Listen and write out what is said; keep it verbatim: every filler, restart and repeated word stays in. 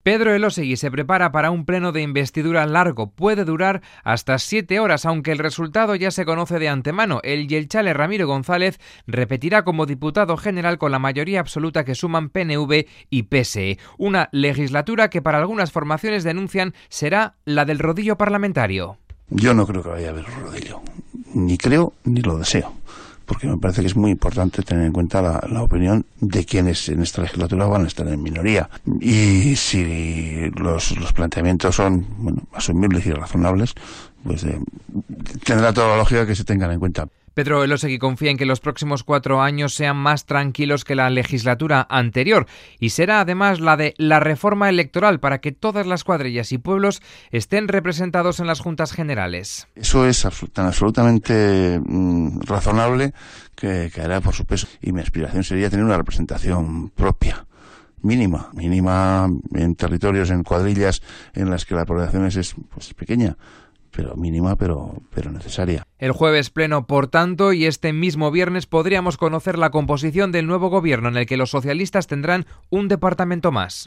Pedro Elósegui se prepara para un pleno de investidura largo. Puede durar hasta siete horas, aunque el resultado ya se conoce de antemano. El yelchale Ramiro González repetirá como diputado general con la mayoría absoluta que suman P N V y P S E. Una legislatura que para algunas formaciones denuncian será la del rodillo parlamentario. Yo no creo que vaya a haber rodillo. Ni creo ni lo deseo. Porque me parece que es muy importante tener en cuenta la, la opinión de quienes en esta legislatura van a estar en minoría. Y si los, los planteamientos son bueno, asumibles y razonables, pues eh, tendrá toda la lógica que se tengan en cuenta. Pedro Elósegui confía en que los próximos cuatro años sean más tranquilos que la legislatura anterior y será además la de la reforma electoral para que todas las cuadrillas y pueblos estén representados en las juntas generales. Eso es tan absolutamente mm, razonable que caerá por su peso y mi aspiración sería tener una representación propia. Mínima, mínima en territorios, en cuadrillas en las que la población es pues, pequeña, pero mínima, pero, pero necesaria. El jueves pleno, por tanto, y este mismo viernes podríamos conocer la composición del nuevo gobierno en el que los socialistas tendrán un departamento más.